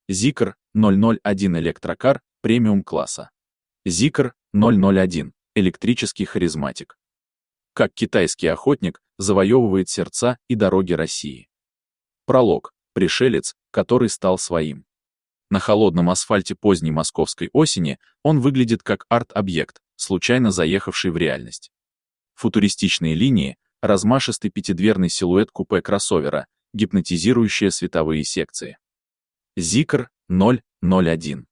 Zikr 001 электрокар премиум-класса. Zikr 001 электрический харизматик. Как китайский охотник завоевывает сердца и дороги России. Пролог. Пришелец, который стал своим. На холодном асфальте поздней московской осени он выглядит как арт-объект, случайно заехавший в реальность. Футуристичные линии, размашистый пятидверный силуэт купе-кроссовера, гипнотизирующие световые секции. Zikr 001.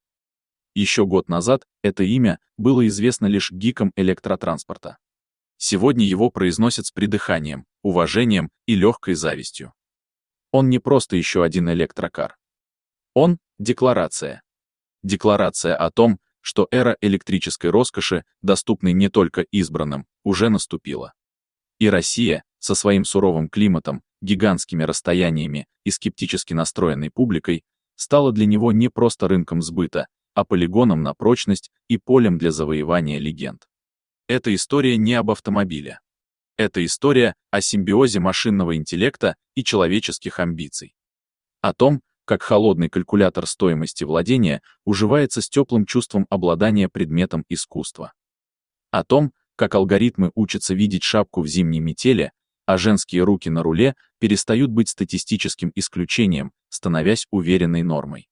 Еще год назад это имя было известно лишь гикам электротранспорта. Сегодня его произносят с придыханием, уважением и легкой завистью. Он не просто еще один электрокар. Он — декларация. Декларация о том, что эра электрической роскоши, доступной не только избранным, уже наступила. И Россия, со своим суровым климатом, гигантскими расстояниями и скептически настроенной публикой, стала для него не просто рынком сбыта, а полигоном на прочность и полем для завоевания легенд. Эта история не об автомобиле. Это история о симбиозе машинного интеллекта и человеческих амбиций. О том, как холодный калькулятор стоимости владения уживается с теплым чувством обладания предметом искусства. О том, как алгоритмы учатся видеть шапку в зимней метели, а женские руки на руле перестают быть статистическим исключением, становясь уверенной нормой.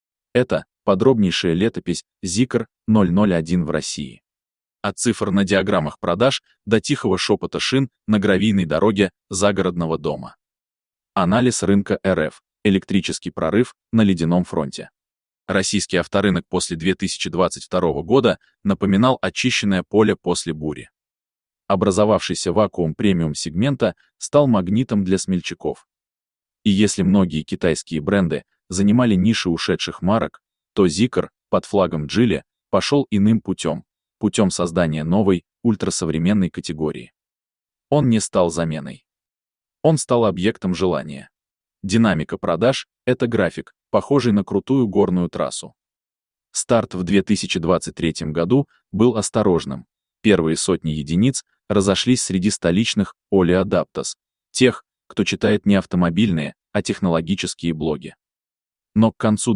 Это подробнейшая летопись Zikr 001 в России. От цифр на диаграммах продаж до тихого шепота шин на гравийной дороге загородного дома. Анализ рынка РФ. Электрический прорыв на ледяном фронте. Российский авторынок после 2022 года напоминал очищенное поле после бури. Образовавшийся вакуум премиум-сегмента стал магнитом для смельчаков. И если многие китайские бренды занимали ниши ушедших марок, то Zikr под флагом Geely пошел иным путем создания новой, ультрасовременной категории. Он не стал заменой. Он стал объектом желания. Динамика продаж — это график, похожий на крутую горную трассу. Старт в 2023 году был осторожным. Первые сотни единиц разошлись среди столичных Early Adopters, тех, кто читает не автомобильные, а технологические блоги. Но к концу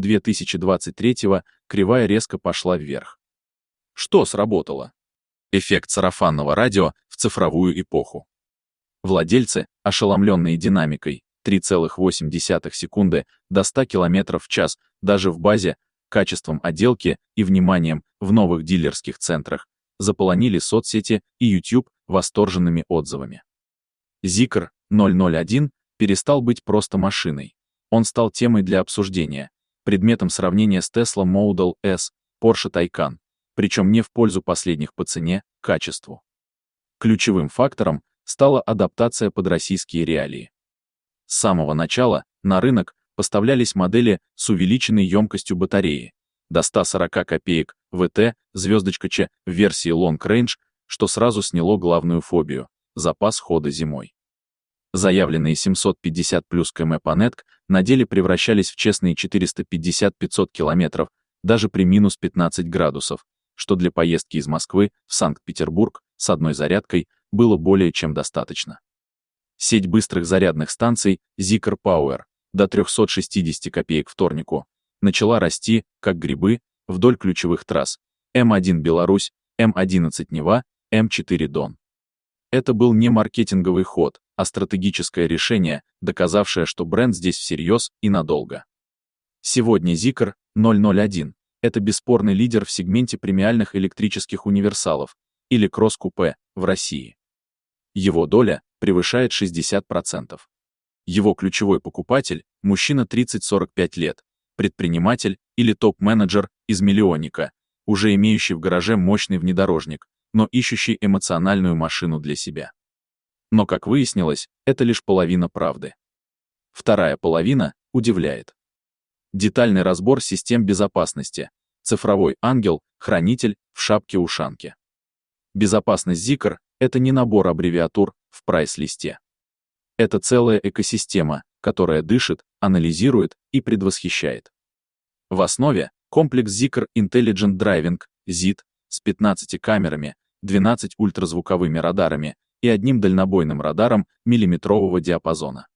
2023-го кривая резко пошла вверх. Что сработало? Эффект сарафанного радио в цифровую эпоху. Владельцы, ошеломленные динамикой, 3,8 секунды до 100 км в час, даже в базе, качеством отделки и вниманием в новых дилерских центрах, заполонили соцсети и YouTube восторженными отзывами. Zikr 001 перестал быть просто машиной. Он стал темой для обсуждения, предметом сравнения с Tesla Model S, Porsche Taycan, причем не в пользу последних по цене, качеству. Ключевым фактором стала адаптация под российские реалии. С самого начала на рынок поставлялись модели с увеличенной емкостью батареи до 140 копеек ВТ, Ч в версии Long Range, что сразу сняло главную фобию — запас хода зимой. Заявленные 750 плюс км по НЭТК на деле превращались в честные 450-500 км, даже при минус 15 градусов, что для поездки из Москвы в Санкт-Петербург с одной зарядкой было более чем достаточно. Сеть быстрых зарядных станций Zikr Power до 360 копеек вторнику начала расти, как грибы, вдоль ключевых трасс М1 Беларусь, М11 Нева, М4 Дон. Это был не маркетинговый ход, а стратегическое решение, доказавшее, что бренд здесь всерьез и надолго. Сегодня Zikr 001 — это бесспорный лидер в сегменте премиальных электрических универсалов или кросс-купе в России. Его доля превышает 60%. Его ключевой покупатель – мужчина 30-45 лет, предприниматель или топ-менеджер из миллионника, уже имеющий в гараже мощный внедорожник, но ищущий эмоциональную машину для себя. Но, как выяснилось, это лишь половина правды. Вторая половина удивляет. Детальный разбор систем безопасности. Цифровой ангел, хранитель в шапке-ушанке. Безопасность Zikr — это не набор аббревиатур в прайс-листе. Это целая экосистема, которая дышит, анализирует и предвосхищает. В основе комплекс Zikr Intelligent Driving, ZID, с 15 камерами, 12 ультразвуковыми радарами и одним дальнобойным радаром миллиметрового диапазона.